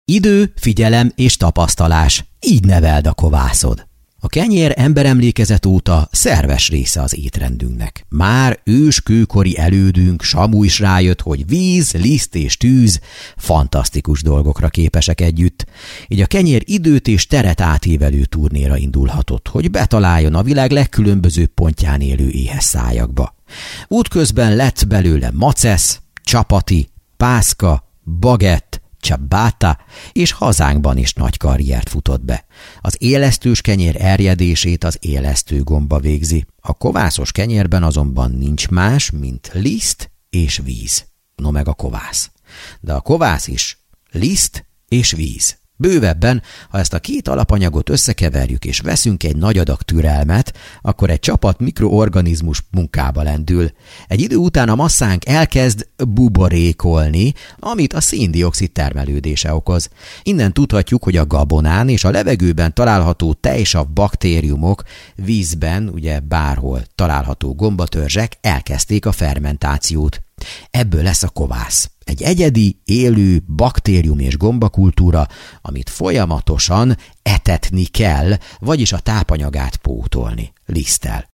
Idő, figyelem és tapasztalás. Így neveld a kovászod. A kenyér emberemlékezet óta szerves része az étrendünknek. Már őskőkori elődünk Samu is rájött, hogy víz, liszt és tűz fantasztikus dolgokra képesek együtt. Így a kenyér időt és teret átívelő turnéra indulhatott, hogy betaláljon a világ legkülönbözőbb pontján élő éhes szájakba. Útközben lett belőle macesz, csapati, pászka, bagett, ciabatta, és hazánkban is nagy karriert futott be. Az élesztős kenyér erjedését az élesztő gomba végzi. A kovászos kenyérben azonban nincs más, mint liszt és víz. No meg a kovász. De a kovász is liszt és víz. Bővebben, ha ezt a két alapanyagot összekeverjük és veszünk egy nagy adag türelmet, akkor egy csapat mikroorganizmus munkába lendül. Egy idő után a masszánk elkezd buborékolni, amit a szén-dioxid termelődése okoz. Innen tudhatjuk, hogy a gabonán és a levegőben található tejsav baktériumok, vízben, ugye bárhol található gombatörzsek elkezdték a fermentációt. Ebből lesz a kovász. Egy egyedi, élő baktérium és gombakultúra, amit folyamatosan etetni kell, vagyis a tápanyagát pótolni liszttel.